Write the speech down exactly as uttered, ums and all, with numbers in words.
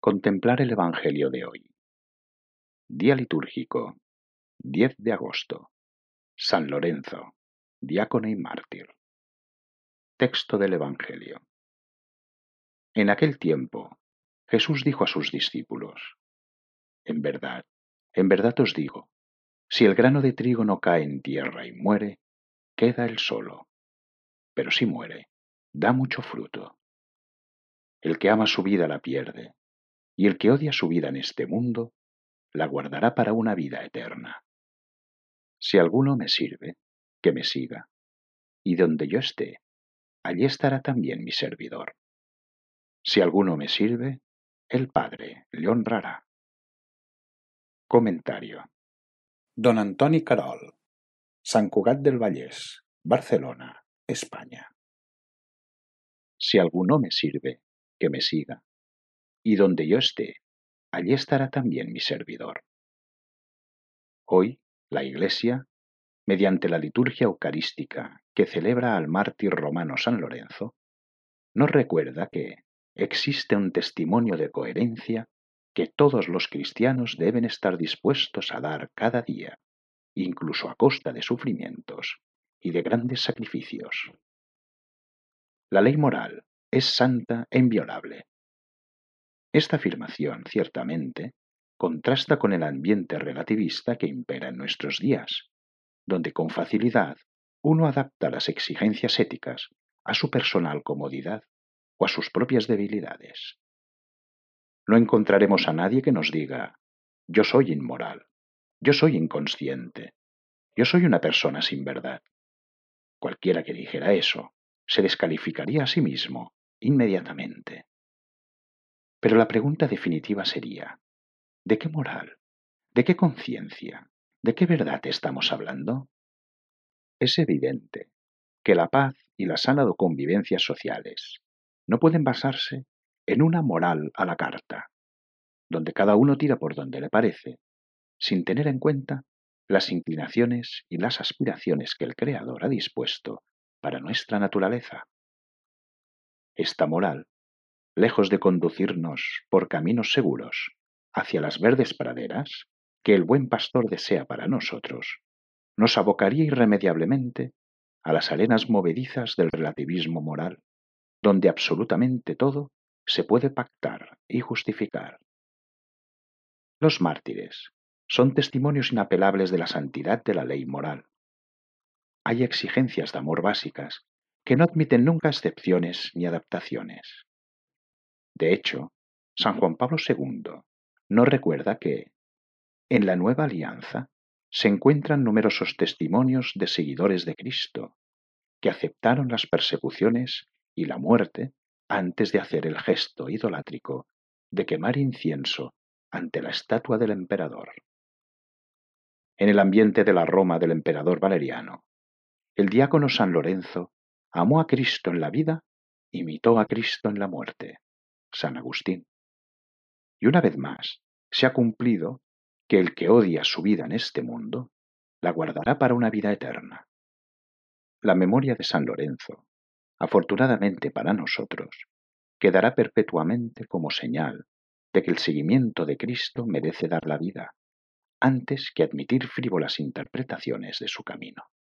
Contemplar el Evangelio de hoy. Día litúrgico, diez de agosto. San Lorenzo, diácono y mártir. Texto del Evangelio. En aquel tiempo, Jesús dijo a sus discípulos: En verdad, en verdad os digo, si el grano de trigo no cae en tierra y muere, queda él solo. Pero si muere, da mucho fruto. El que ama su vida la pierde, y el que odia su vida en este mundo, la guardará para una vida eterna. Si alguno me sirve, que me siga, y donde yo esté, allí estará también mi servidor. Si alguno me sirve, el Padre le honrará. Comentario. Don Antoni Carol, Sant Cugat del Vallès, Barcelona, España. Si alguno me sirve, que me siga, y donde yo esté, allí estará también mi servidor. Hoy, la Iglesia, mediante la liturgia eucarística que celebra al mártir romano San Lorenzo, nos recuerda que existe un testimonio de coherencia que todos los cristianos deben estar dispuestos a dar cada día, incluso a costa de sufrimientos y de grandes sacrificios. La ley moral es santa e inviolable. Esta afirmación, ciertamente, contrasta con el ambiente relativista que impera en nuestros días, donde con facilidad uno adapta las exigencias éticas a su personal comodidad o a sus propias debilidades. No encontraremos a nadie que nos diga: yo soy inmoral, yo soy inconsciente, yo soy una persona sin verdad. Cualquiera que dijera eso se descalificaría a sí mismo inmediatamente. Pero la pregunta definitiva sería: ¿de qué moral, de qué conciencia, de qué verdad estamos hablando? Es evidente que la paz y la sana convivencia sociales no pueden basarse en una moral a la carta, donde cada uno tira por donde le parece, sin tener en cuenta las inclinaciones y las aspiraciones que el Creador ha dispuesto para nuestra naturaleza. Esta moral, lejos de conducirnos por caminos seguros hacia las verdes praderas que el buen pastor desea para nosotros, nos abocaría irremediablemente a las arenas movedizas del relativismo moral, donde absolutamente todo se puede pactar y justificar. Los mártires son testimonios inapelables de la santidad de la ley moral. Hay exigencias de amor básicas que no admiten nunca excepciones ni adaptaciones. De hecho, San Juan Pablo segundo nos recuerda que, en la nueva alianza, se encuentran numerosos testimonios de seguidores de Cristo, que aceptaron las persecuciones y la muerte antes de hacer el gesto idolátrico de quemar incienso ante la estatua del emperador. En el ambiente de la Roma del emperador Valeriano, el diácono San Lorenzo amó a Cristo en la vida, imitó a Cristo en la muerte. San Agustín. Y una vez más, se ha cumplido que el que odia su vida en este mundo, la guardará para una vida eterna. La memoria de San Lorenzo, afortunadamente para nosotros, quedará perpetuamente como señal de que el seguimiento de Cristo merece dar la vida, antes que admitir frívolas interpretaciones de su camino.